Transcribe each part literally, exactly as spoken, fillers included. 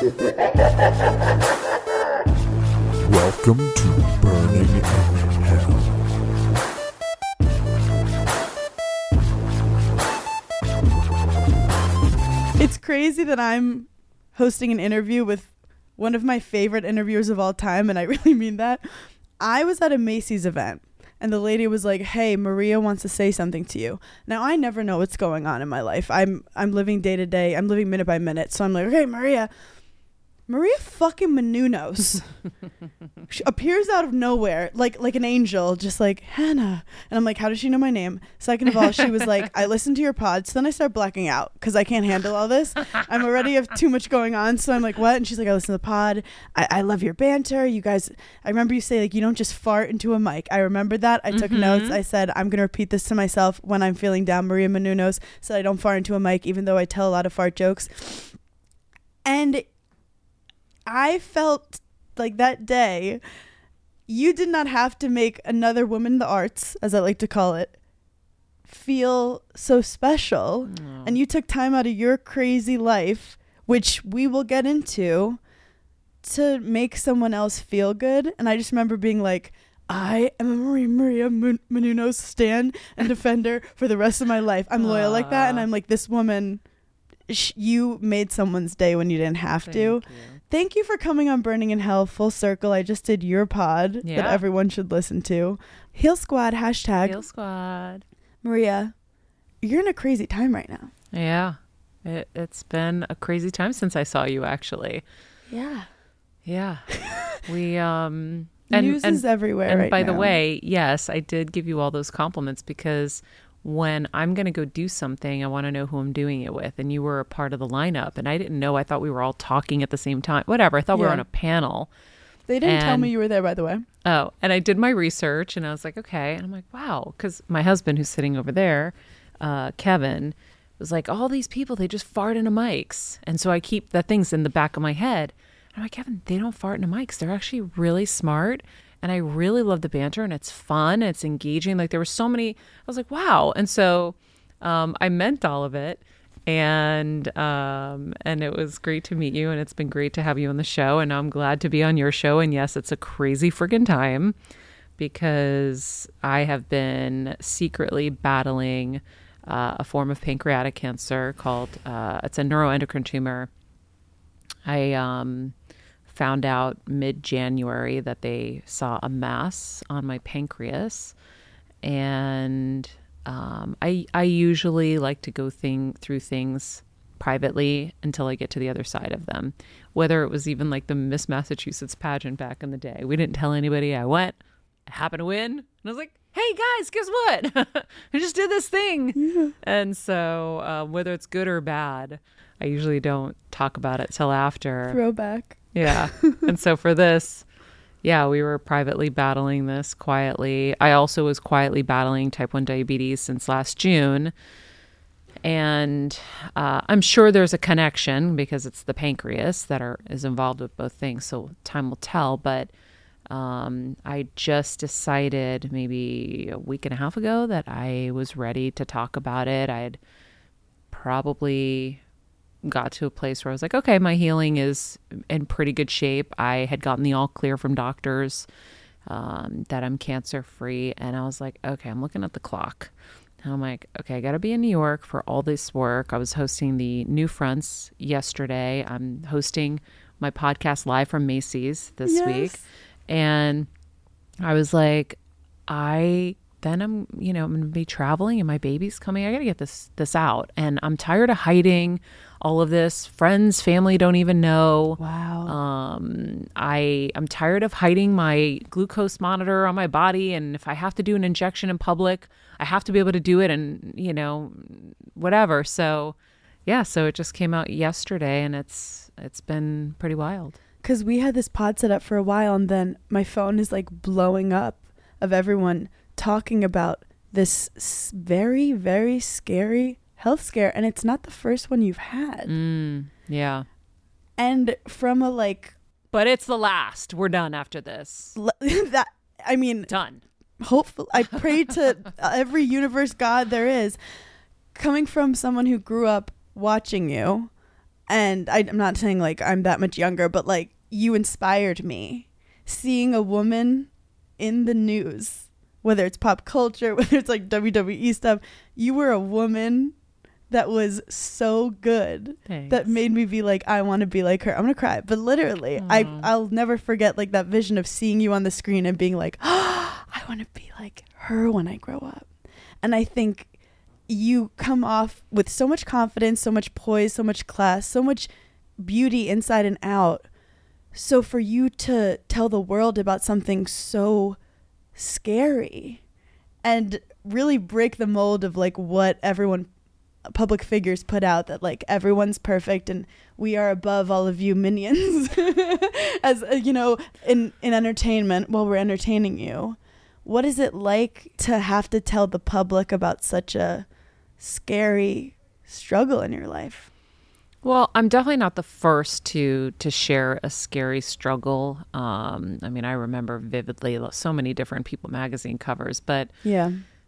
Welcome to Burning in Hell. It's crazy that I'm hosting an interview with one of my favorite interviewers of all time, and I really mean that. I was at a Macy's event, and the lady was like, "Hey, Maria wants to say something to you." Now, I never know what's going on in my life. I'm I'm living day to day. I'm living minute by minute. So I'm like, "Okay, Maria." Maria fucking Menounos she appears out of nowhere, like like an angel, just like, "Hannah." And I'm like, "How does she know my name?" Second of all, she was like, "I listened to your pod." So then I start blacking out because I can't handle all this. I'm already have too much going on. So I'm like, "What?" And she's like, "I listen to the pod. I, I love your banter. You guys," I remember you say, like, "You don't just fart into a mic." I remember that. I took Mm-hmm. notes. I said, "I'm going to repeat this to myself when I'm feeling down." Maria Menounos said, "I don't fart into a mic," even though I tell a lot of fart jokes. And I felt like that day, you did not have to make another woman in the arts, as I like to call it, feel so special. Aww. And you took time out of your crazy life, which we will get into, to make someone else feel good. And I just remember being like, I am a Maria Maria Mun- Menounos stan and defender for the rest of my life. I'm loyal like that. And I'm like, this woman, sh- you made someone's day when you didn't have Thank to. you. Thank you for coming on Burning in Hell full circle. I just did your pod Yeah. that everyone should listen to. Heal Squad, hashtag. Heal Squad. Maria, you're in a crazy time right now. Yeah. It, it's been a crazy time since I saw you, actually. Yeah. Yeah. we, um... And, News and, is everywhere and right by now. the way, yes, I did give you all those compliments because when I'm going to go do something, I want to know who I'm doing it with. And you were a part of the lineup. And I didn't know. I thought we were all talking at the same time. Whatever. I thought we were Yeah. on a panel. They didn't tell and- me you were there, by the way. Oh, and I did my research and I was like, okay. And I'm like, wow. Because my husband, who's sitting over there, uh, Kevin, was like, all these people, they just fart into mics. And so I keep the things in the back of my head. And I'm like, Kevin, they don't fart into mics. They're actually really smart. And I really love the banter and it's fun. And it's engaging. Like there were so many, I was like, wow. And so um, I meant all of it. And um, and it was great to meet you. And it's been great to have you on the show. And I'm glad to be on your show. And yes, it's a crazy friggin' time because I have been secretly battling uh, a form of pancreatic cancer called, uh, it's a neuroendocrine tumor. I um, found out mid-January that they saw a mass on my pancreas. And um, I I usually like to go thing through things privately until I get to the other side of them. Whether it was even like the Miss Massachusetts pageant back in the day. We didn't tell anybody. I went, I happened to win. And I was like, hey guys, guess what? I just did this thing. Yeah. And so um, whether it's good or bad, I usually don't talk about it till after. Throwback. Yeah. And so for this, yeah, we were privately battling this quietly. I also was quietly battling type one diabetes since last June. And uh, I'm sure there's a connection because it's the pancreas that are is involved with both things. So time will tell. But um, I just decided maybe a week and a half ago that I was ready to talk about it. I had probably got to a place where I was like, okay, my healing is in pretty good shape. I had gotten the all clear from doctors um, that I'm cancer free. And I was like, okay, I'm looking at the clock. And I'm like, okay, I got to be in New York for all this work. I was hosting the New Fronts yesterday. I'm hosting my podcast live from Macy's this Yes. week. And I was like, I then I'm, you know, I'm going to be traveling and my baby's coming. I got to get this, this out. And I'm tired of hiding all of this. Friends, family don't even know. Wow. Um, I, I'm tired of hiding my glucose monitor on my body. And if I have to do an injection in public, I have to be able to do it and, you know, whatever. So yeah, so it just came out yesterday and it's, it's been pretty wild. Because we had this pod set up for a while and then my phone is like blowing up of everyone talking about this s- very, very scary health scare. And it's not the first one you've had. Mm, yeah. And from a like... But it's the last. We're done after this. l- that I mean... Done. Hopefully. I pray to every universe god there is. Coming from someone who grew up watching you And I, I'm not saying like I'm that much younger, but like you inspired me. Seeing a woman in the news, whether it's pop culture, whether it's like W W E stuff, you were a woman that was so good. Thanks. That made me be like, I want to be like her. I'm gonna cry, but literally, Aww. I I'll never forget like that vision of seeing you on the screen and being like, oh, I want to be like her when I grow up. And I think you come off with so much confidence, so much poise, so much class, so much beauty inside and out. So for you to tell the world about something so scary and really break the mold of like what everyone public figures put out, that like everyone's perfect and we are above all of you minions as uh, you know, in in entertainment while we're entertaining you. What is it like to have to tell the public about such a scary struggle in your life? Well, I'm definitely not the first to to share a scary struggle. Um, I mean, I remember vividly so many different People magazine covers, but Yeah.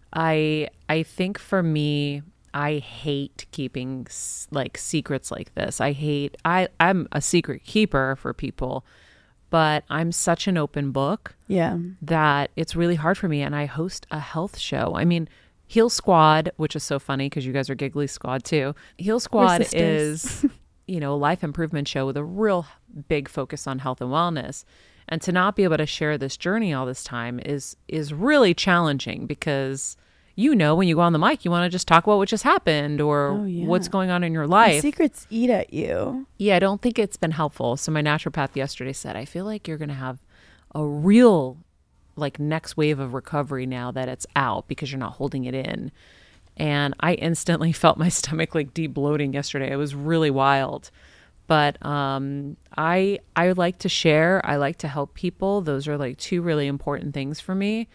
I I think for me, I hate keeping s- like secrets like this. I hate I I'm a secret keeper for people, but I'm such an open book Yeah. that it's really hard for me. And I host a health show. I mean, Heal Squad, which is so funny because you guys are Giggly Squad too. Heal Squad is, you know, a life improvement show with a real big focus on health and wellness. And to not be able to share this journey all this time is is really challenging because, you know, when you go on the mic, you want to just talk about what just happened or Oh, yeah. what's going on in your And life. secrets eat at you. Yeah, I don't think it's been helpful. So my naturopath yesterday said, I feel like you're going to have a real like next wave of recovery now that it's out because you're not holding it in. And I instantly felt my stomach like deep bloating yesterday. It was really wild. But um, I I like to share. I like to help people. Those are like two really important things for me.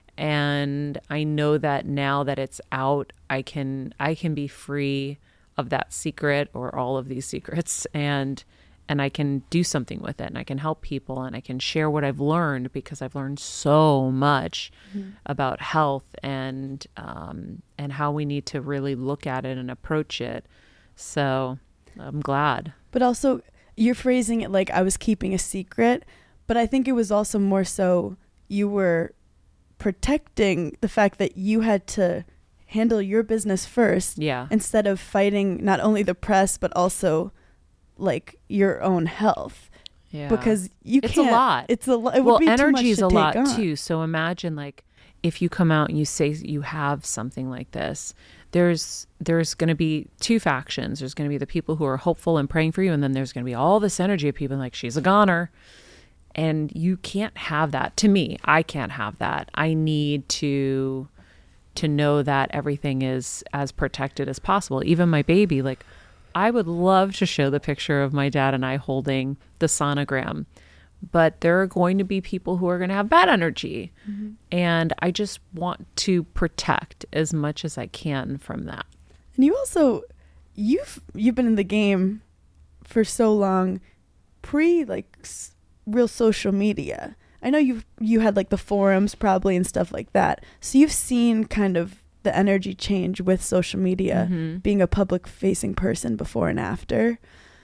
And I know that now that it's out, I can I can be free of that secret or all of these secrets, and and I can do something with it, and I can help people, and I can share what I've learned because I've learned so much mm-hmm. about health and um, and how we need to really look at it and approach it. So I'm glad. But also, you're phrasing it like I was keeping a secret, but I think it was also more so you were protecting the fact that you had to handle your business first, yeah, instead of fighting not only the press but also like your own health. Yeah, because you it's can't. a lot. It's a lot. It well, would be energy too is much a to lot take on. too. So imagine like if you come out and you say you have something like this, there's there's going to be two factions. There's going to be the people who are hopeful and praying for you, and then there's going to be all this energy of people like, she's a goner. And you can't have that. To me, I can't have that. I need to to know that everything is as protected as possible. Even my baby, like I would love to show the picture of my dad and I holding the sonogram, but there are going to be people who are going to have bad energy. Mm-hmm. And I just want to protect as much as I can from that. And you also, you've you've been in the game for so long, pre like s- real social media. I know you you had like the forums probably and stuff like that. So you've seen kind of the energy change with social media, mm-hmm. being a public facing person before and after.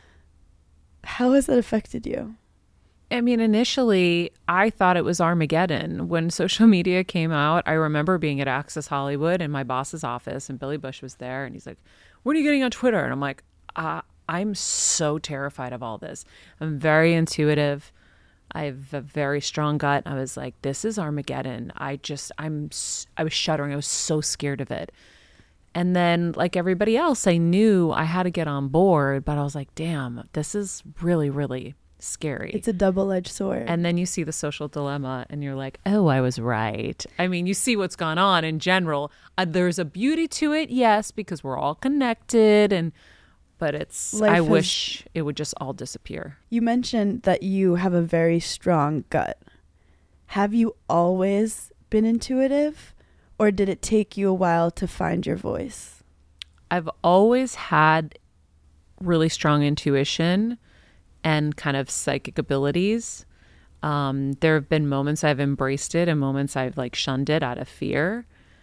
How has that affected you? I mean, initially, I thought it was Armageddon. When social media came out, I remember being at Access Hollywood in my boss's office, and Billy Bush was there, and he's like, what are you getting on Twitter? And I'm like, uh, I'm so terrified of all this. I'm very intuitive. I have a very strong gut. I was like, this is Armageddon. I just, I'm, I was shuddering. I was so scared of it. And then like everybody else, I knew I had to get on board, but I was like, damn, this is really, really scary. It's a double-edged sword. And then you see the social dilemma and you're like, oh, I was right. I mean, you see what's gone on in general. Uh, there's a beauty to it, yes, because we're all connected, and but it's, Life I has- wish it would just all disappear. You mentioned that you have a very strong gut. Have you always been intuitive, or did it take you a while to find your voice? I've always had really strong intuition and kind of psychic abilities. Um, there have been moments I've embraced it and moments I've like shunned it out of fear.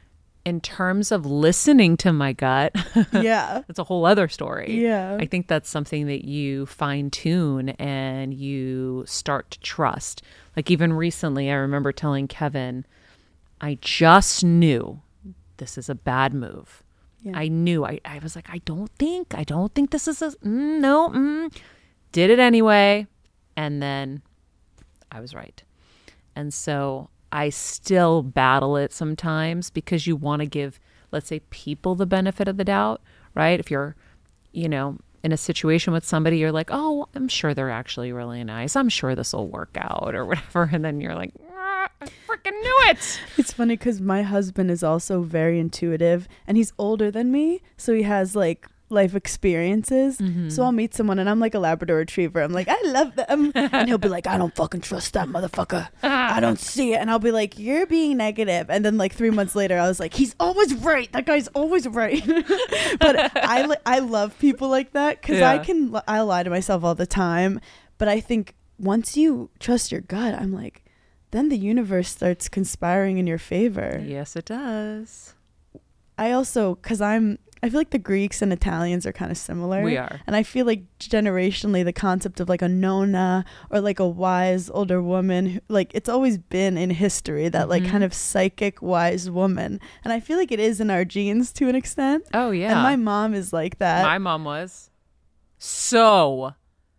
in terms of listening to my gut, Yeah. that's a whole other story. Yeah. I think that's something that you fine tune and you start to trust. Like even recently, I remember telling Kevin, I just knew this is a bad move. Yeah. I knew. I, I was like, I don't think, I don't think this is a, mm, no, mm. Did it anyway. And then I was right. And so I still battle it sometimes because you want to give, let's say, people the benefit of the doubt, right? If you're, you know, in a situation with somebody, you're like, oh, I'm sure they're actually really nice. I'm sure this will work out or whatever. And then you're like, ah, I freaking knew it. It's funny because my husband is also very intuitive and he's older than me. So he has like life experiences. Mm-hmm. So I'll meet someone and I'm like a Labrador retriever. I'm like, I love them. And he'll be like, I don't fucking trust that motherfucker. I don't see it. And I'll be like, you're being negative. And then like three months later, I was like, he's always right. That guy's always right. But I, li- I love people like that because I Yeah. can, li- I lie to myself all the time. But I think once you trust your gut, I'm like, then the universe starts conspiring in your favor. Yes, it does. I also, because I'm, I feel like the Greeks and Italians are kind of similar. We are. And I feel like generationally, the concept of like a nona or like a wise older woman, who- like it's always been in history that like Mhm. kind of psychic wise woman. And I feel like it is in our genes to an extent. Oh, yeah. And my mom is like that. My mom was so,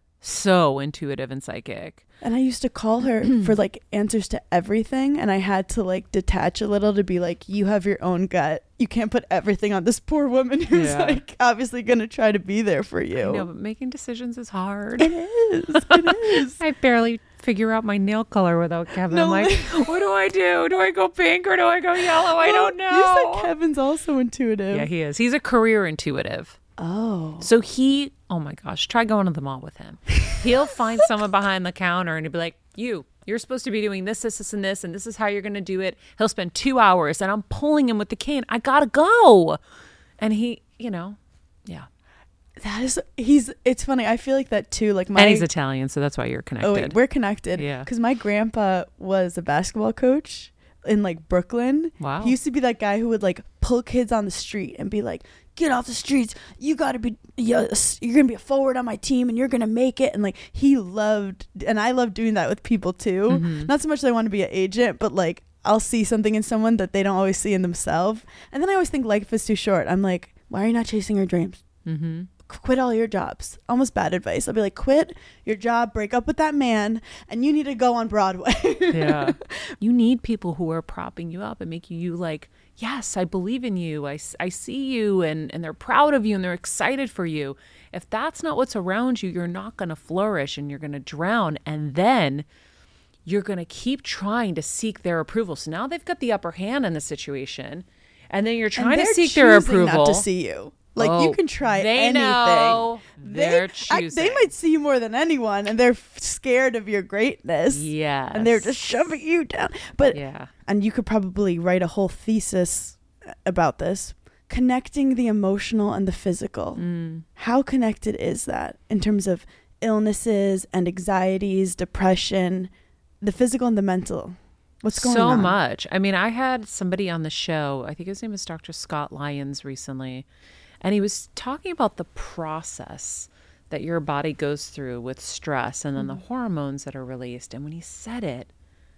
so intuitive and psychic. And I used to call her for like answers to everything. And I had to like detach a little to be like, you have your own gut. You can't put everything on this poor woman who's Yeah. like obviously going to try to be there for you. I know, but making decisions is hard. It is. It is. I barely figure out my nail color without Kevin. No, I'm like, what do I do? Do I go pink or do I go yellow? I Well, don't know. You said Kevin's also intuitive. Yeah, he is. He's a career intuitive. Oh. So he, oh my gosh, try going to the mall with him. He'll find someone behind the counter and he'll be like, you, you're supposed to be doing this, this, this, and this, and this is how you're going to do it. He'll spend two hours and I'm pulling him with the cane. I got to go. And he, you know, yeah. That is, he's, it's funny. I feel like that too. Like my, And he's Italian, so that's why you're connected. oh wait, we're connected. Yeah. Because my grandpa was a basketball coach in like Brooklyn. Wow. He used to be that guy who would like pull kids on the street and be like, get off the streets. You got to be, yes, you're going to be a forward on my team and you're going to make it. And like he loved, and I love doing that with people too. Mhm. Not so much that I want to be an agent, but like I'll see something in someone that they don't always see in themselves. And then I always think life is too short. I'm like, why are you not chasing your dreams? Mm-hmm. Quit all your jobs. Almost bad advice. I'll be like, quit your job, break up with that man, and you need to go on Broadway. Yeah. You need people who are propping you up and making you like, yes, I believe in you. I, s- I see you and, and they're proud of you and they're excited for you. If that's not what's around you, you're not going to flourish and you're going to drown. And then you're going to keep trying to seek their approval. So now they've got the upper hand in the situation. And then you're trying And to they're seek their choosing approval. Not to see you. Like Oh, you can try they anything. know. They- They're I- choosing. they might see you more than anyone, and they're f- scared of your greatness. Yes. And they're just shoving you down. But Yeah. and you could probably write a whole thesis about this. Connecting the emotional and the physical. Mm. How connected is that in terms of illnesses and anxieties, depression, the physical and the mental? What's going so on? much. I mean, I had somebody on the show, I think his name is Doctor Scott Lyons recently, and he was talking about the process that your body goes through with stress and then Mm-hmm. the hormones that are released. And when he said it,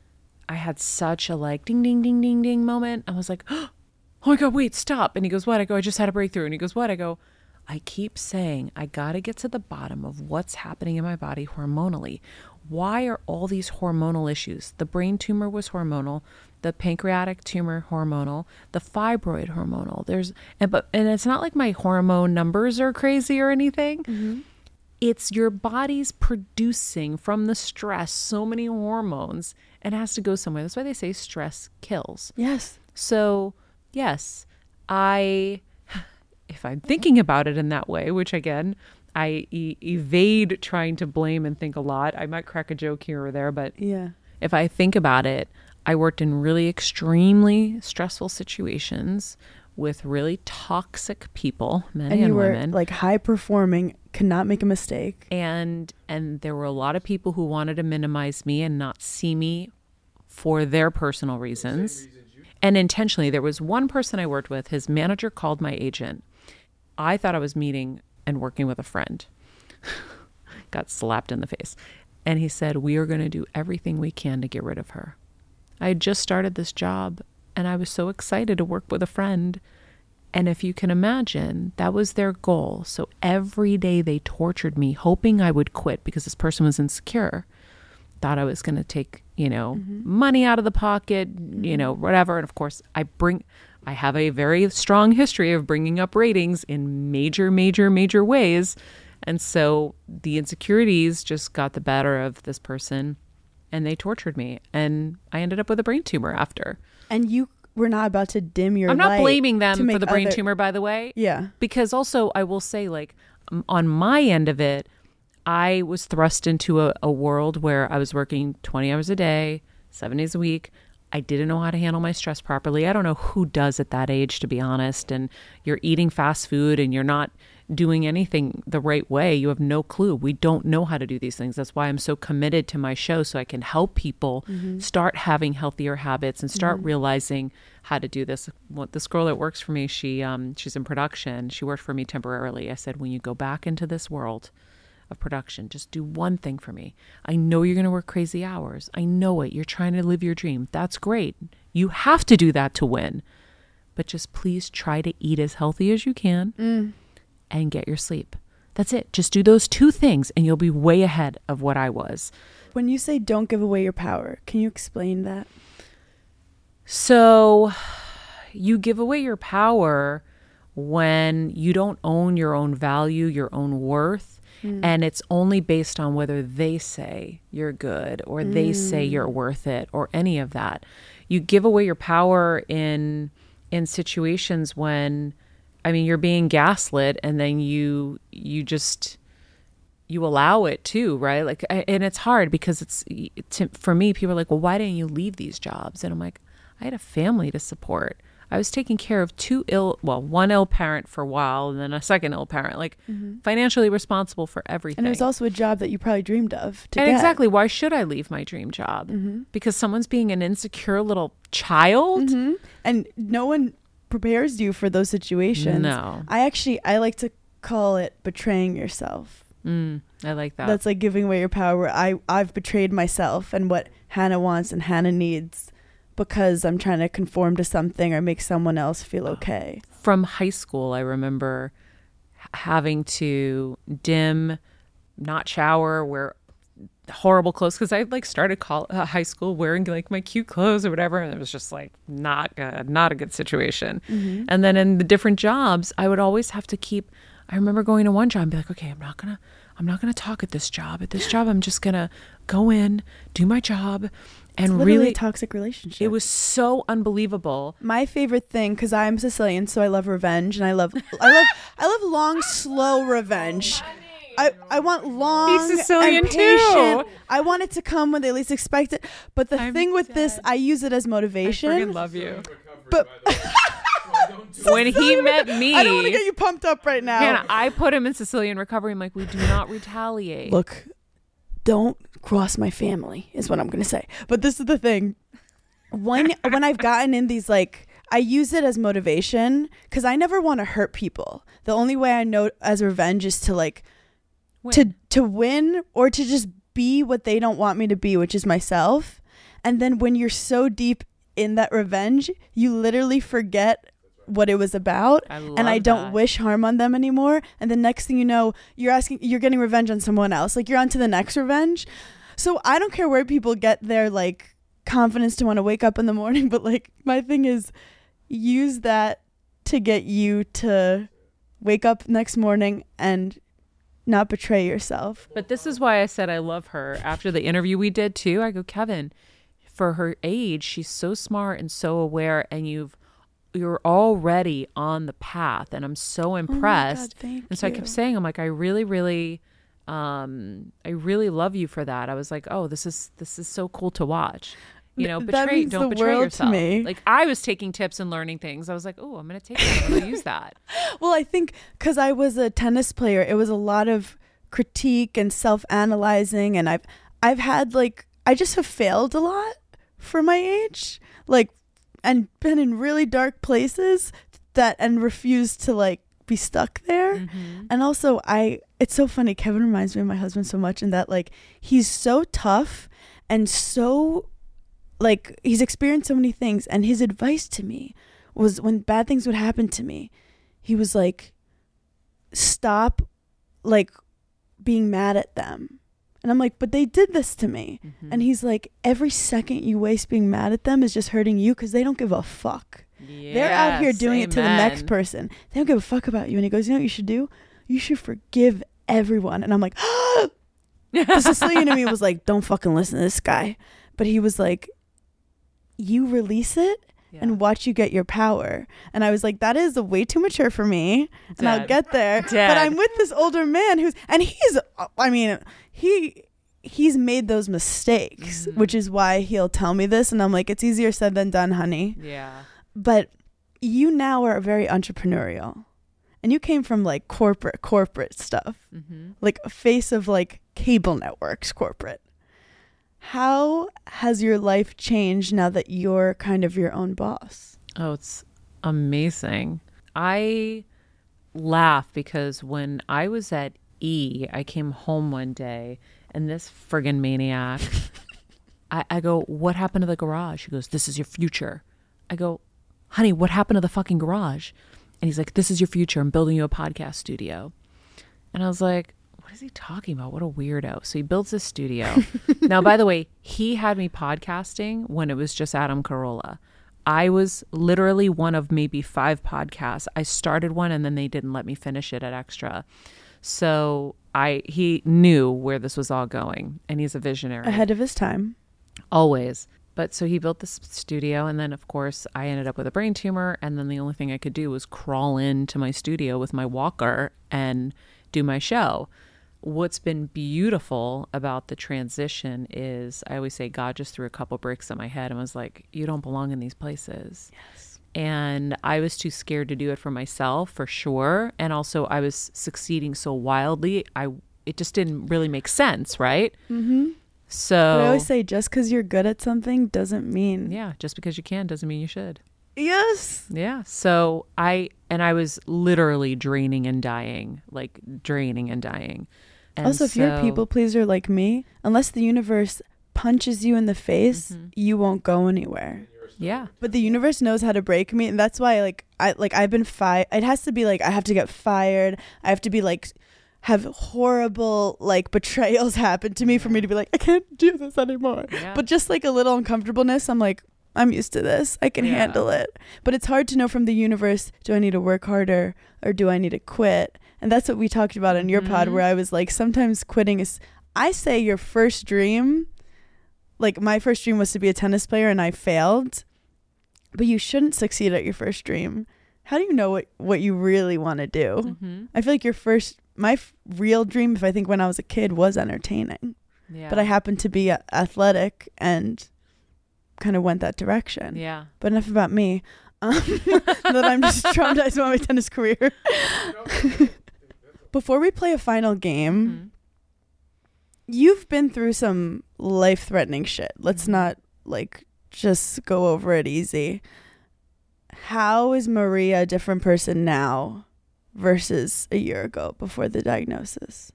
I had such a like ding, ding, ding, ding, ding moment. I was like, oh my God, wait, stop. And he goes, what? I go, I just had a breakthrough. And he goes, what? I go, I keep saying, I got to get to the bottom of what's happening in my body hormonally. Why are all these hormonal issues? The brain tumor was hormonal, the pancreatic tumor hormonal, the fibroid hormonal. There's and but and it's not like my hormone numbers are crazy or anything. Mm-hmm. It's your body's producing from the stress so many hormones and it has to go somewhere. That's why they say stress kills. Yes. So, yes, I, if I'm thinking about it in that way, which again, I e- evade trying to blame and think a lot. I might crack a joke here or there, but Yeah. if I think about it, I worked in really extremely stressful situations with really toxic people, men And and you were women. like high performing, could not make a mistake. and and there were a lot of people who wanted to minimize me and not see me for their personal reasons. And intentionally, there was one person I worked with, his manager called my agent. I thought I was meeting and working with a friend. Got slapped in the face. And he said, we are going to do everything we can to get rid of her. I had just started this job and I was so excited to work with a friend. And if you can imagine, that was their goal. So every day they tortured me, hoping I would quit because this person was insecure. Thought I was going to take, you know, mm-hmm. money out of the pocket, mm-hmm. you know, whatever. And of course, I bring, I have a very strong history of bringing up ratings in major, major, major ways. And so the insecurities just got the better of this person and they tortured me. And I ended up with a brain tumor after. And you were not about to dim your I'm not light blaming them to for the brain other- tumor, by the way. Yeah. Because also I will say, like, um, on my end of it, I was thrust into a, a world where I was working twenty hours a day, seven days a week. I didn't know how to handle my stress properly. I don't know who does at that age, to be honest. And you're eating fast food and you're not doing anything the right way. You have no clue. We don't know how to do these things. That's why I'm so committed to my show, so I can help people mm-hmm. start having healthier habits and start mm-hmm. realizing how to do this. What this girl that works for me, she um she's in production. She worked for me temporarily. I said, when you go back into this world of production, just do one thing for me. I know you're going to work crazy hours. I know it. You're trying to live your dream. That's great. You have to do that to win. But just please try to eat as healthy as you can mm. and get your sleep. That's it. Just do those two things and you'll be way ahead of what I was. When you say don't give away your power, can you explain that? So you give away your power when you don't own your own value, your own worth. Mm. And it's only based on whether they say you're good or mm. they say you're worth it or any of that. You give away your power in in situations when, I mean, you're being gaslit and then you you just, you allow it too, right? Like, and it's hard because it's, to, for me, people are like, well, why didn't you leave these jobs? And I'm like, I had a family to support. I was taking care of two ill, well, one ill parent for a while and then a second ill parent, like mm-hmm. financially responsible for everything. And it was also a job that you probably dreamed of to and get. Exactly. Why should I leave my dream job? Mm-hmm. Because someone's being an insecure little child? Mm-hmm. And no one prepares you for those situations. No. I actually, I like to call it betraying yourself. Mm, I like that. That's like giving away your power. I, I've betrayed myself and what Hannah wants and Hannah needs, because I'm trying to conform to something or make someone else feel okay. From high school, I remember having to dim, not shower, wear horrible clothes, because I like started call, uh, high school wearing like my cute clothes or whatever, and it was just like not good, not a good situation. Mm-hmm. And then in the different jobs, I would always have to keep. I remember going to one job and be like, okay, I'm not gonna, I'm not gonna talk at this job. At this job, I'm just gonna go in, do my job. And it's really a toxic relationship. It was so unbelievable. My favorite thing, because I'm Sicilian, so I love revenge, and I love, I love, I love long, slow revenge. I, I want long He's Sicilian and patient. Too. I want it to come when they least expect it. But the I'm thing with dead. this, I use it as motivation. I freaking love you. But when he met me, I don't want to get you pumped up right now. Hannah, I put him in Sicilian recovery. I'm like, we do not retaliate. Look, don't cross my family is what I'm going to say. But this is the thing. When when I've gotten in these, like, I use it as motivation because I never want to hurt people. The only way I know as revenge is to like win. to to win or to just be what they don't want me to be, which is myself. And then when you're so deep in that revenge, you literally forget what it was about, I and I don't that. wish harm on them anymore. And the next thing you know, you're asking, you're getting revenge on someone else. Like, you're on to the next revenge. So I don't care where people get their like confidence to want to wake up in the morning, but like my thing is use that to get you to wake up next morning and not betray yourself. But this is why I said I love her. After the interview we did too, I go, Kevin, for her age, she's so smart and so aware, and you've you're already on the path, and I'm so impressed. Oh my God, thank and so you. I kept saying, I'm like, I really, really, um, I really love you for that. I was like, oh, this is this is so cool to watch. You know, That betray, means don't the betray world yourself. to me. Like, I was taking tips and learning things. I was like, oh, I'm gonna take that. I'm gonna use that. Well, I think because I was a tennis player, it was a lot of critique and self-analyzing, and I've I've had like I just have failed a lot for my age. Like, and been in really dark places that and refused to like be stuck there. Mm-hmm. And also I it's so funny, Kevin reminds me of my husband so much in that like he's so tough and so like he's experienced so many things, and his advice to me was when bad things would happen to me, he was like, stop like being mad at them. And I'm like, but they did this to me. Mm-hmm. And he's like, every second you waste being mad at them is just hurting you because they don't give a fuck. Yes, They're out here doing it to the next amen. person. They don't give a fuck about you. And he goes, you know what you should do? You should forgive everyone. And I'm like, the Sicilian in me was like, don't fucking listen to this guy. But he was like, you release it Yeah. and watch you get your power. And I was like, that is way too mature for me. And I'll Dead. get there. Dead. But I'm with this older man who's, and he's, I mean, he, he's made those mistakes, Mhm. which is why he'll tell me this. And I'm like, it's easier said than done, honey. Yeah. But you now are very entrepreneurial. And you came from like corporate, corporate stuff, Mm-hmm. like a face of like cable networks, corporate. How has your life changed now that you're kind of your own boss? Oh, it's amazing. I laugh because when I was at E, I came home one day and this friggin' maniac, I, I go, what happened to the garage? He goes, this is your future. I go, honey, what happened to the fucking garage? And he's like, this is your future. I'm building you a podcast studio. And I was like, what is he talking about? What a weirdo. So he builds this studio. Now, by the way, he had me podcasting when it was just Adam Carolla. I was literally one of maybe five podcasts. I started one and then they didn't let me finish it at Extra. So I he knew where this was all going, and he's a visionary. Ahead of his time. Always. But so he built this studio, and then of course I ended up with a brain tumor, and then the only thing I could do was crawl into my studio with my walker and do my show. What's been beautiful about the transition is I always say God just threw a couple bricks at my head and was like, you don't belong in these places. Yes. And I was too scared to do it for myself, for sure. And also I was succeeding so wildly. I it just didn't really make sense, right? Mm-hmm. So But I always say just because you're good at something doesn't mean. yeah, just because you can doesn't mean you should. Yes. Yeah. So I, and I was literally draining and dying, like draining and dying. And Also, if you're a so- people pleaser like me, unless the universe punches you in the face, Mhm. you won't go anywhere. Yeah. But the universe knows how to break me, and that's why like I like I've been fired. It has to be like I have to get fired. I have to be like have horrible like betrayals happen to me for me to be like I can't do this anymore. Yeah. But just like a little uncomfortableness, I'm like I'm used to this. I can Yeah. handle it. But it's hard to know from the universe, do I need to work harder or do I need to quit? And that's what we talked about in your pod, Mhm. where I was like, sometimes quitting is, I say your first dream, like my first dream was to be a tennis player and I failed, but you shouldn't succeed at your first dream. How do you know what, what you really want to do? Mhm. I feel like your first, my f- real dream, if I think when I was a kid, was entertaining. Yeah. But I happened to be a- athletic and kind of went that direction. Yeah. But enough about me. Um, that I'm just traumatized by my tennis career. Before we play a final game, Mhm. you've been through some life-threatening shit. Let's Mhm. not like just go over it easy. How is Maria a different person now versus a year ago before the diagnosis?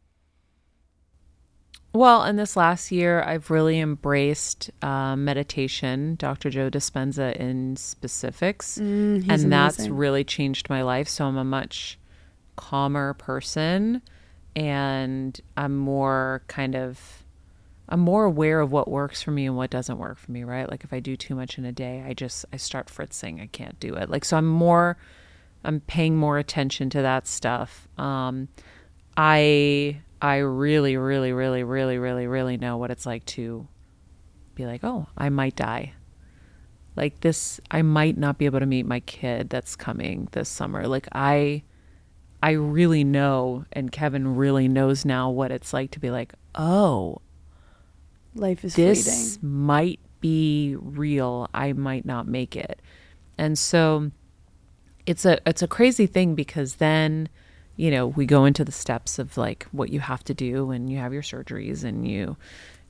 Well, in this last year, I've really embraced uh, meditation, Doctor Joe Dispenza in specifics. Mm, he's and that's amazing. really changed my life. So I'm a much calmer person, and I'm more kind of, I'm more aware of what works for me and what doesn't work for me, right? Like if I do too much in a day, I just, I start fritzing. I can't do it. Like, so I'm more, I'm paying more attention to that stuff. Um, I, I really, really, really, really, really, really know what it's like to be like, oh, I might die. Like this, I might not be able to meet my kid that's coming this summer. Like I, I really know, and Kevin really knows now what it's like to be like, oh, Life is this fleeting. might be real. I might not make it. And so it's a, it's a crazy thing because then, you know, we go into the steps of like what you have to do and you have your surgeries and you,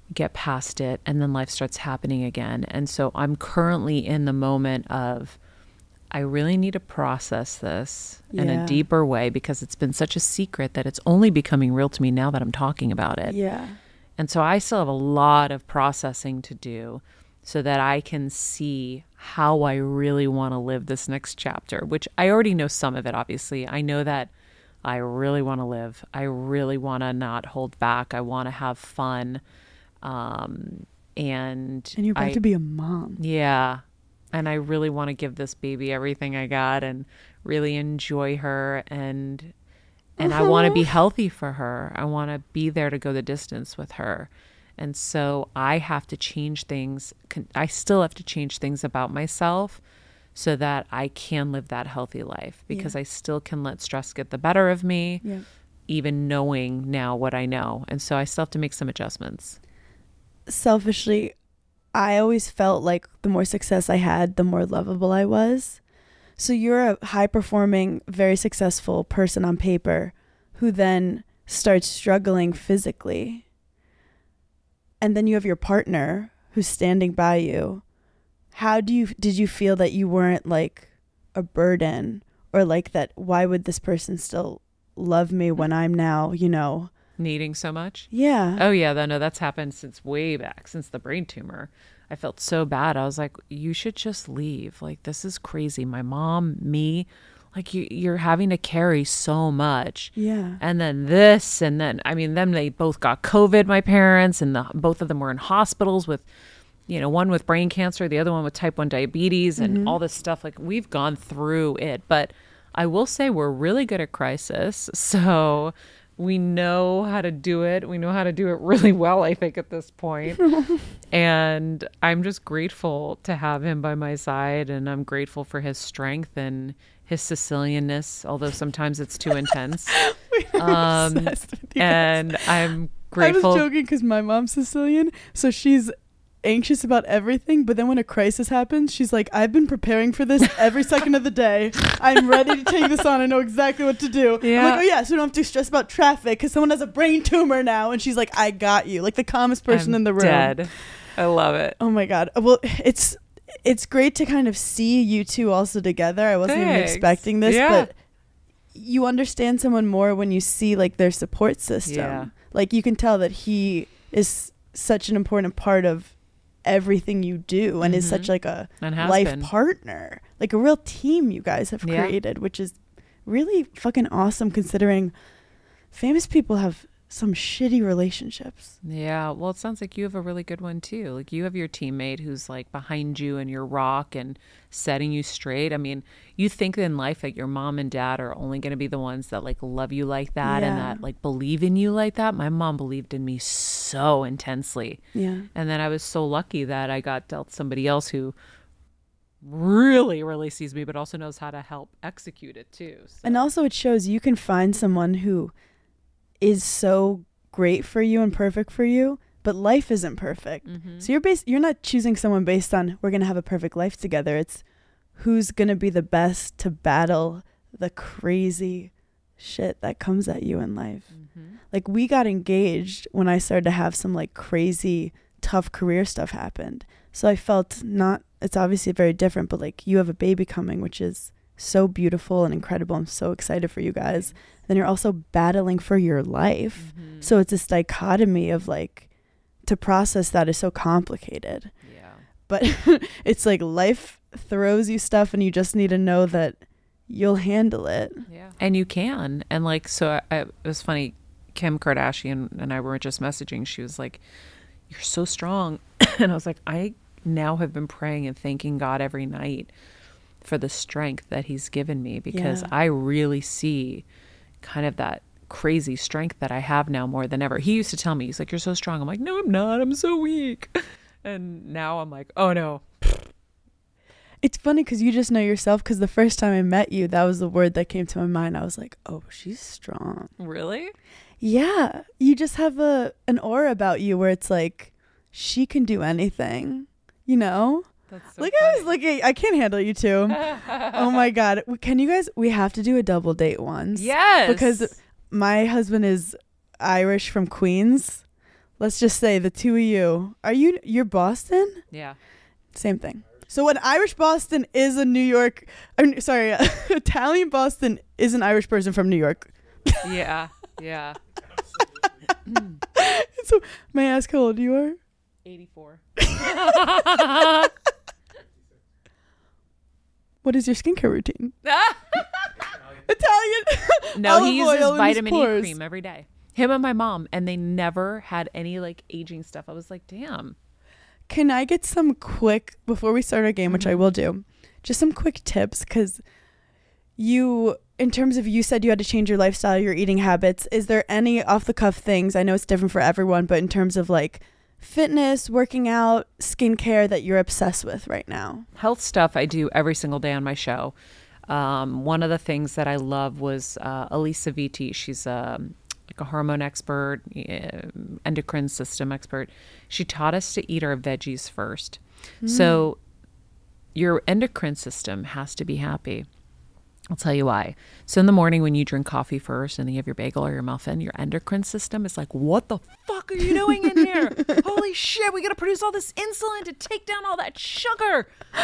get past it, and then life starts happening again. And so I'm currently in the moment of, I really need to process this in Yeah. a deeper way, because it's been such a secret that it's only becoming real to me now that I'm talking about it. Yeah. And so I still have a lot of processing to do so that I can see how I really want to live this next chapter, which I already know some of it, obviously. I know that I really want to live. I really want to not hold back. I want to have fun. Um, and And you're about I, to be a mom. yeah. And I really want to give this baby everything I got and really enjoy her. And and I want to be healthy for her. I want to be there to go the distance with her. And so I have to change things. I still have to change things about myself so that I can live that healthy life, because Yeah. I still can let stress get the better of me, Yeah. even knowing now what I know. And so I still have to make some adjustments. Selfishly, I always felt like the more success I had, the more lovable I was. So you're a high performing, very successful person on paper who then starts struggling physically. And then you have your partner who's standing by you. How do you did you feel that you weren't like a burden, or like that why would this person still love me when I'm now, you know? Needing so much? Yeah. Oh, yeah. That, no, that's happened since way back, since the brain tumor. I felt so bad. I was like, you should just leave. Like, this is crazy. My mom, me, like you, you're having to carry so much. Yeah. And then this, and then, I mean, then they both got COVID, my parents, and the, both of them were in hospitals with, you know, one with brain cancer, the other one with type one diabetes, and Mm-hmm. all this stuff. Like, we've gone through it. But I will say we're really good at crisis. So we know how to do it. We know how to do it really well, I think, at this point. And I'm just grateful to have him by my side. And I'm grateful for his strength and his Sicilianness, although sometimes it's too intense. Um, Obsessed with you guys. and I'm I grateful. was joking because my mom's Sicilian, so she's anxious about everything. But then when a crisis happens, she's like, "I've been preparing for this every second of the day. I'm ready to take this on. I know exactly what to do." Yeah. I'm like, "Oh yeah, so we don't have to stress about traffic because someone has a brain tumor now." And she's like, "I got you," like the calmest person I'm in the room. Dead. I love it. Oh my god. Well, it's it's great to kind of see you two also together. I wasn't even Thanks. expecting this, Yeah. but you understand someone more when you see like their support system. Yeah. Like you can tell that he is such an important part of everything you do and is Mhm. such like a And has life been. partner. Like a real team you guys have Yeah. created, which is really fucking awesome considering famous people have some shitty relationships. Yeah, well, it sounds like you have a really good one too. Like you have your teammate who's like behind you and your rock and setting you straight. I mean, you think in life that your mom and dad are only going to be the ones that like love you like that and Yeah. that like believe in you like that. My mom believed in me so intensely. Yeah. And then I was so lucky that I got dealt somebody else who really, really sees me, but also knows how to help execute it too. So. And also it shows you can find someone who is so great for you and perfect for you, but life isn't perfect. Mhm. So you're based you're not choosing someone based on we're going to have a perfect life together. It's who's going to be the best to battle the crazy shit that comes at you in life. Mhm. Like we got engaged when I started to have some like crazy tough career stuff happened. So I felt not it's obviously very different, but like you have a baby coming, which is so beautiful and incredible. I'm so excited for you guys. Then you're also battling for your life. Mhm. So it's this dichotomy of like to process that is so complicated. Yeah. But it's like life throws you stuff and you just need to know that you'll handle it. Yeah. And you can. And like, so I, I, it was funny. Kim Kardashian and I were just messaging. She was like, "You're so strong." And I was like, I now have been praying and thanking God every night for the strength that he's given me, because Yeah. I really see kind of that crazy strength that I have now more than ever. He used to tell me, he's like, "You're so strong." I'm like, "No, I'm not. I'm so weak." And now I'm like, oh no. It's funny because you just know yourself, because the first time I met you, that was the word that came to my mind. I was like, oh, she's strong. Really? Yeah. You just have a an aura about you where it's like, she can do anything, you know? That's so Like I was like, I can't handle you two. Oh my God. Can you guys, we have to do a double date once. Yes. Because my husband is Irish from Queens. let's just say the two of you, are you, you're Boston? Yeah. Same thing. So an Irish Boston is a New York, uh, sorry, uh, Italian Boston is an Irish person from New York. Yeah. Yeah. So may I ask how old you are? eighty-four. What is your skincare routine? Italian. No, olive he uses oil in his vitamin E pores. cream every day. Him and my mom, and they never had any like aging stuff. I was like, damn. Can I get some quick, before we start our game, which I will do, just some quick tips? Because you, in terms of, you said you had to change your lifestyle, your eating habits. Is there any off the cuff things? I know it's different for everyone, but in terms of like fitness, working out, skincare that you're obsessed with right now? Health stuff I do every single day on my show. Um, one of the things that I love was uh, Elisa Vitti. She's um, like a hormone expert, uh, endocrine system expert. She taught us to eat our veggies first. Mm. So your endocrine system has to be happy. I'll tell you why. So in the morning when you drink coffee first and then you have your bagel or your muffin, your endocrine system is like, what the fuck are you doing in here? Holy shit, we got to produce all this insulin to take down all that sugar.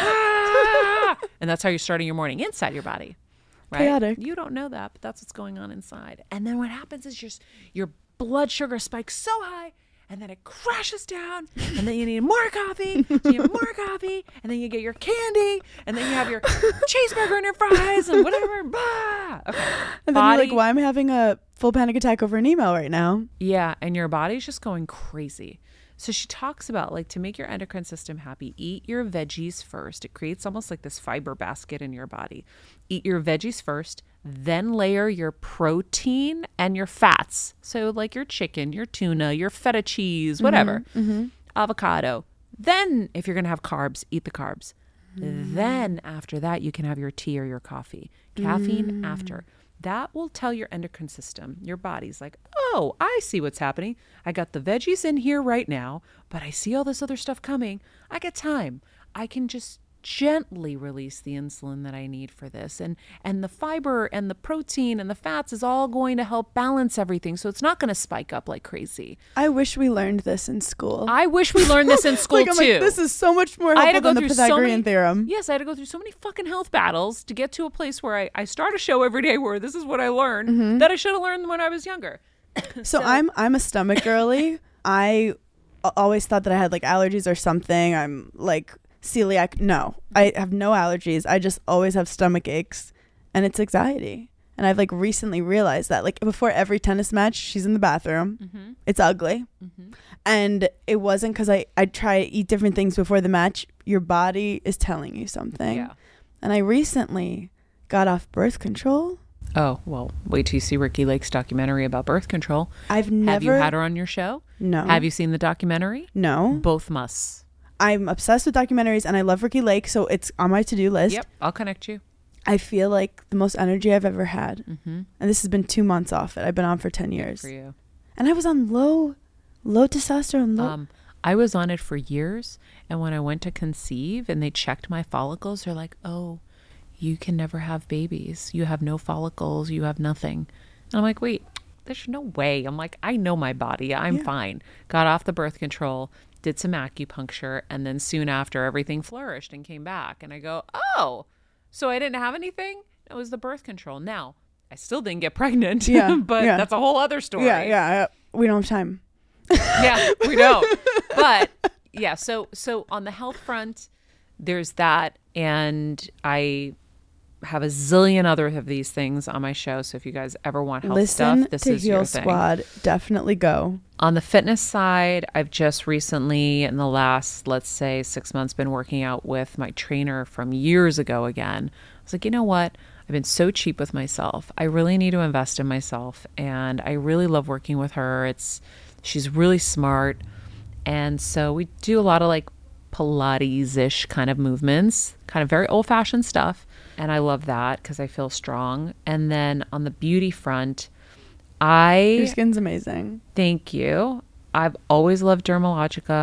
Ah! And that's how you're starting your morning inside your body. Right? Chaotic. You don't know that, but that's what's going on inside. And then what happens is your, your blood sugar spikes so high, and then it crashes down, and then you need more coffee, so you have more coffee, and then you get your candy, and then you have your cheeseburger and your fries and whatever. Bah! Okay. And then Body, you're like, why am I having a full panic attack over an email right now? yeah, and your body's just going crazy. So she talks about, like, to make your endocrine system happy, eat your veggies first. It creates almost like this fiber basket in your body. Eat your veggies first, then layer your protein and your fats. So like your chicken, your tuna, your feta cheese, whatever, Mm-hmm, mm-hmm. avocado. Then if you're going to have carbs, eat the carbs. Mm. Then after that, you can have your tea or your coffee. Caffeine mm. after. That will tell your endocrine system, your body's like, oh, I see what's happening. I got the veggies in here right now, but I see all this other stuff coming. I got time. I can just gently release the insulin that I need for this. And and the fiber and the protein and the fats is all going to help balance everything. So it's not going to spike up like crazy. I wish we learned this in school. I wish we learned this in school like, I'm too. Like, this is so much more I had to helpful go than the through so Pythagorean many, theorem. Yes, I had to go through so many fucking health battles to get to a place where I, I start a show every day where this is what I learned mm-hmm. that I should have learned when I was younger. so, so I'm I'm a stomach girly. I always thought that I had like allergies or something. I'm like celiac. No, I have no allergies. I just always have stomach aches, and it's anxiety. And I've like recently realized that like before every tennis match, she's in the bathroom. Mm-hmm. It's ugly. Mm-hmm. And it wasn't because I, I try to eat different things before the match. Your body is telling you something. Yeah. And I recently got off birth control. Oh, well, wait till you see Ricky Lake's documentary about birth control. I've never... Have you had her on your show? No. Have you seen the documentary? No. Both must. I'm obsessed with documentaries and I love Ricky Lake, so it's on my to-do list. Yep, I'll connect you. I feel like the most energy I've ever had. Mm-hmm. And this has been two months off it. I've been on for ten years. Good for you. And I was on low, low testosterone. Low. Um, I was on it for years. And when I went to conceive and they checked my follicles, they're like, oh, you can never have babies. You have no follicles. You have nothing. And I'm like, wait, there's no way. I'm like, I know my body. I'm yeah. fine. Got off the birth control, did some acupuncture. And then soon after, everything flourished and came back. And I go, oh, so I didn't have anything? It was the birth control. Now, I still didn't get pregnant, yeah, but yeah. that's a whole other story. Yeah, yeah. We don't have time. Yeah, we don't. But yeah, so so on the health front, there's that. And I have a zillion other of these things on my show. So if you guys ever want health Listen stuff, this to is Heal your thing. Squad. Definitely go. On the fitness side, I've just recently, in the last, let's say, six months, been working out with my trainer from years ago again. I was like, you know what? I've been so cheap with myself. I really need to invest in myself. And I really love working with her. It's she's really smart. And so we do a lot of like Pilates-ish kind of movements, kind of very old-fashioned stuff. And I love that because I feel strong. And then on the beauty front, I... Your skin's amazing. Thank you. I've always loved Dermalogica.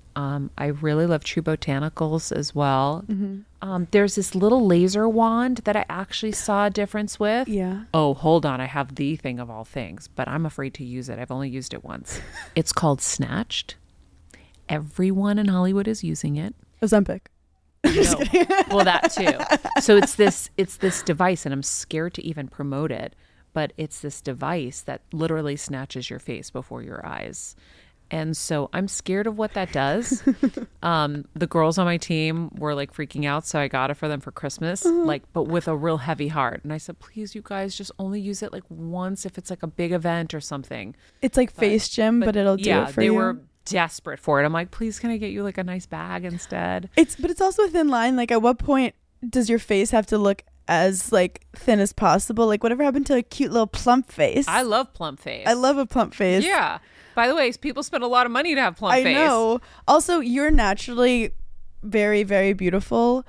Um, I really love True Botanicals as well. Mm-hmm. Um, there's this little laser wand that I actually saw a difference with. Yeah. Oh, hold on. I have the thing of all things, but I'm afraid to use it. I've only used it once. It's called Snatched. Everyone in Hollywood is using it. Ozempic. No. Well, that too. So it's this it's this device, and I'm scared to even promote it, but it's this device that literally snatches your face before your eyes. And so I'm scared of what that does. um, the girls on my team were like freaking out, so I got it for them for Christmas, Uh-huh. like, but with a real heavy heart. And I said, please, you guys, just only use it like once if it's like a big event or something. It's like But- Face Gym, but, but it'll do yeah, it for they you. were desperate for it. I'm like, please, can I get you like a nice bag instead? It's but it's also a thin line. Like, at what point does your face have to look as like thin as possible? Like, whatever happened to a cute little plump face? I love plump face. I love a plump face. Yeah. By the way, people spend a lot of money to have plump I face. know. Also, you're naturally very, very beautiful.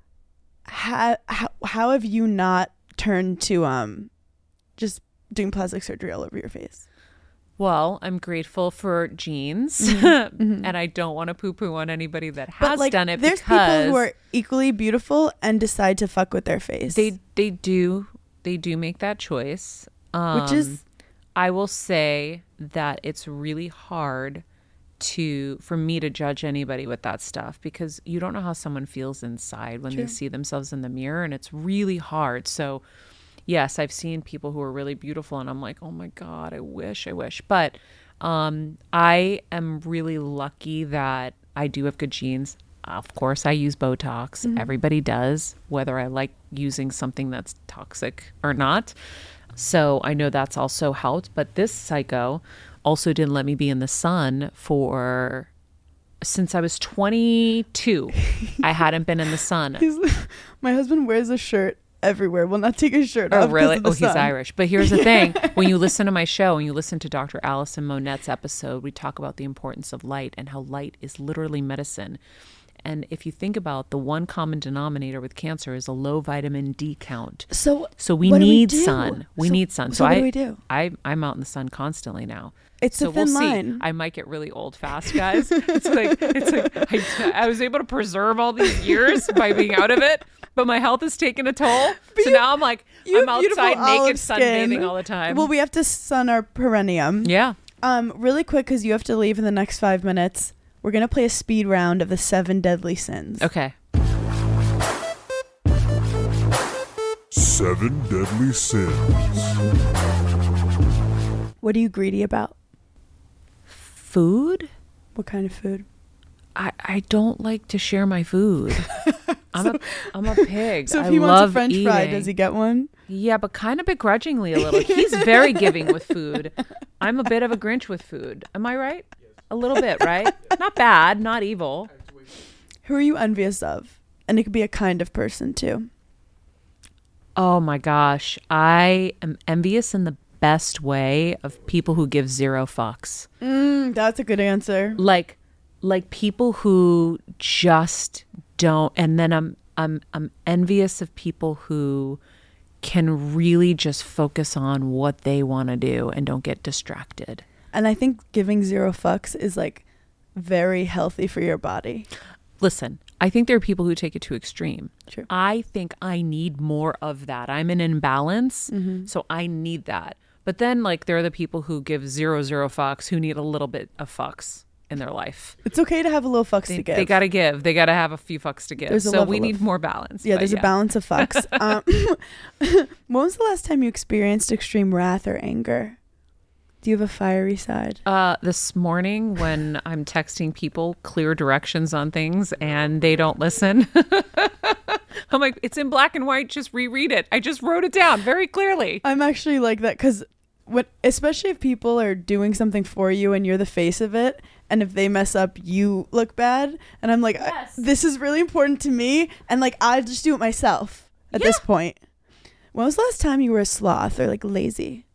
How, how how have you not turned to um just doing plastic surgery all over your face? Well, I'm grateful for genes, Mhm. and I don't want to poo-poo on anybody that But has like, done it there's because people who are equally beautiful and decide to fuck with their face. they they do they do make that choice. Um, Which is- I will say that it's really hard to for me to judge anybody with that stuff because you don't know how someone feels inside when True. they see themselves in the mirror, and it's really hard. So yes, I've seen people who are really beautiful and I'm like, oh my God, I wish, I wish. But um, I am really lucky that I do have good genes. Of course, I use Botox. Mhm. Everybody does, whether I like using something that's toxic or not. So I know that's also helped. But this psycho also didn't let me be in the sun for since I was twenty-two. I hadn't been in the sun. He's- my husband wears a shirt everywhere. Will not take his shirt off. Oh, 'cause really? of the Oh, he's sun. Irish. But here's the thing. When you listen to my show and you listen to Doctor Allison Monette's episode, we talk about the importance of light and how light is literally medicine. And if you think about the one common denominator with cancer is a low vitamin D count. So So we what do need do? sun. We So- need sun. So, So, what I, do we do? I, I'm out in the sun constantly now. It's So a thin we'll line. see. I might get really old fast, guys. It's like it's like I, I was able to preserve all these years by being out of it, but my health has taken a toll. But so you- now I'm like you I'm have beautiful outside olive naked skin. sunbathing all the time. Well, we have to sun our perineum. yeah. Um, really quick, because you have to leave in the next five minutes. We're gonna play a speed round of the seven deadly sins. Okay. Seven deadly sins. What are you greedy about? Food? What kind of food? I, I don't like to share my food. I'm a I'm a pig. So if I he wants a love French fry, eating. does he get one? Yeah, but kind of begrudgingly a little. He's very giving with food. I'm a bit of a Grinch with food. Am I right? A little bit, right? Not bad, not evil. Who are you envious of? And it could be a kind of person too. Oh my gosh. I am envious in the best way of people who give zero fucks. Mm, that's a good answer. Like like people who just don't, and then I'm I'm I'm envious of people who can really just focus on what they want to do and don't get distracted. And I think giving zero fucks is like very healthy for your body. Listen, I think there are people who take it to extreme. True. I think I need more of that. I'm in imbalance, Mm-hmm. so I need that. But then, like, there are the people who give zero, zero fucks who need a little bit of fucks in their life. It's okay to have a little fucks They, to give. they got to give. They got to have a few fucks to give. There's a So we level need of- more balance. Yeah, but there's a balance of fucks. um, when was the last time you experienced extreme wrath or anger? Do you have a fiery side? Uh, this morning when I'm texting people clear directions on things and they don't listen, I'm like, it's in black and white. Just reread it. I just wrote it down very clearly. I'm actually like that because when, especially if people are doing something for you and you're the face of it, and if they mess up, you look bad. And I'm like, I- Yes. this is really important to me, and like I just do it myself at this Yeah. point. When was the last time you were a sloth or like lazy?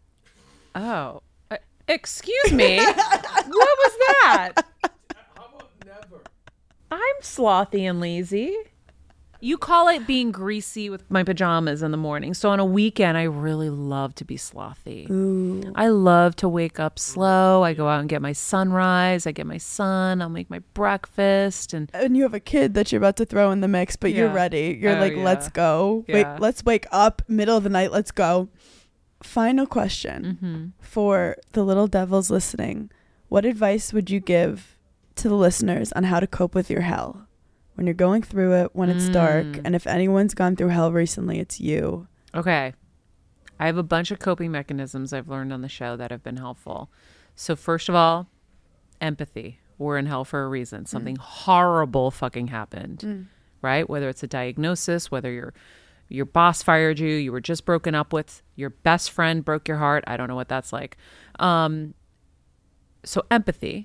Oh, uh, excuse me. What was that? I'm slothy and lazy. You call it being greasy with my pajamas in the morning. So on a weekend, I really love to be slothy. Ooh. I love to wake up slow. I go out and get my sunrise. I get my sun. I'll make my breakfast. And And you have a kid that you're about to throw in the mix, but you're Yeah. ready. You're Oh, like, yeah. let's go. Yeah. Wait, let's wake up, middle of the night, let's go. Final question mm-hmm. for the little devils listening. What advice would you give to the listeners on how to cope with your hell? When you're going through it, when it's dark, Mm. and if anyone's gone through hell recently, it's you. Okay. I have a bunch of coping mechanisms I've learned on the show that have been helpful. So first of all, empathy. We're in hell for a reason. Something horrible fucking happened, Mm. right? Whether it's a diagnosis, whether your your boss fired you, you were just broken up with, your best friend broke your heart. I don't know what that's like. Um, so empathy.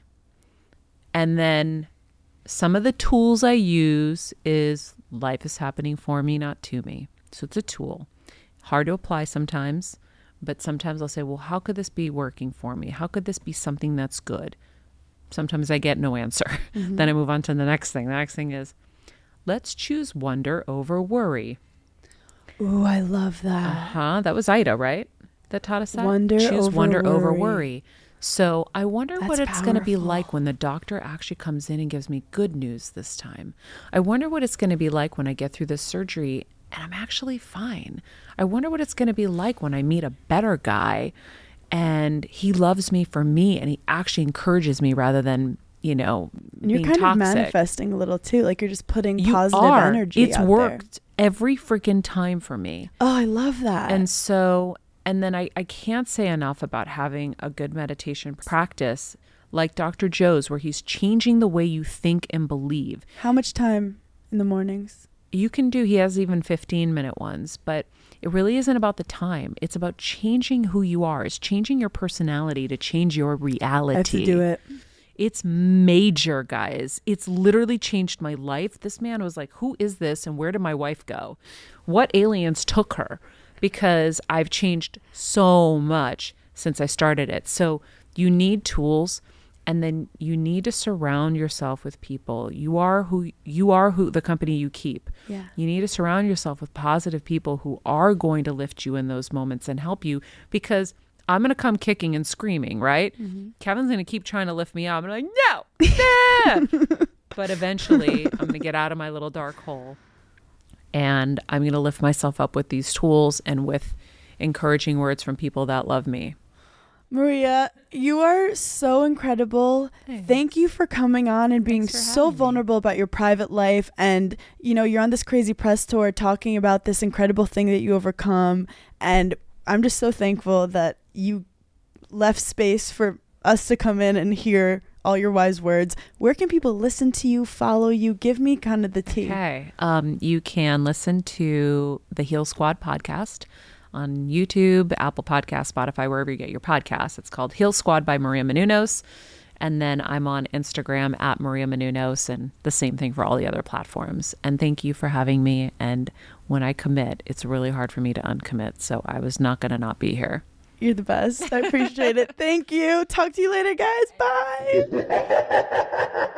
And then some of the tools I use is life is happening for me, not to me. So it's a tool. Hard to apply sometimes, but sometimes I'll say, well, how could this be working for me? How could this be something that's good? Sometimes I get no answer. Mm-hmm. Then I move on to the next thing. The next thing is, let's choose wonder over worry. Ooh, I love that. Uh-huh. That was Ida, right? That taught us that? Wonder choose over wonder over worry. worry. So I wonder That's what it's going to be powerful. like when the doctor actually comes in and gives me good news this time. I wonder what it's going to be like when I get through this surgery and I'm actually fine. I wonder what it's going to be like when I meet a better guy and he loves me for me and he actually encourages me rather than, you know, And you're being kind toxic. of manifesting a little too. Like you're just putting You positive are. energy It's out worked there. every freaking time for me. Oh, I love that. And so, and then I, I can't say enough about having a good meditation practice like Doctor Joe's, where he's changing the way you think and believe. How much time in the mornings? You can do, he has even fifteen minute ones, but it really isn't about the time. It's about changing who you are. It's changing your personality to change your reality. I have to do it. It's major, guys. It's literally changed my life. This man was like, who is this and where did my wife go? What aliens took her? Because I've changed so much since I started it. So you need tools, and then you need to surround yourself with people. You are who you are who the company you keep. Yeah. You need to surround yourself with positive people who are going to lift you in those moments and help you, because I'm going to come kicking and screaming, right? Mm-hmm. Kevin's going to keep trying to lift me up. I'm like, no, nah. But eventually I'm going to get out of my little dark hole and I'm going to lift myself up with these tools and with encouraging words from people that love me. Maria, you are so incredible. Thanks. Thank you for coming on and being Thanks for so having me. vulnerable about your private life. And, you know, you're on this crazy press tour talking about this incredible thing that you overcome. And I'm just so thankful that you left space for us to come in and hear all your wise words. Where can people listen to you, follow you? Give me kind of the tea. Okay. Um, you can listen to the Heal Squad podcast on YouTube, Apple Podcasts, Spotify, wherever you get your podcasts. It's called Heal Squad by Maria Menounos. And then I'm on Instagram at Maria Menounos, and the same thing for all the other platforms. And thank you for having me. And when I commit, it's really hard for me to uncommit. So I was not going to not be here. You're the best. I appreciate it. Thank you. Talk to you later, guys. Bye.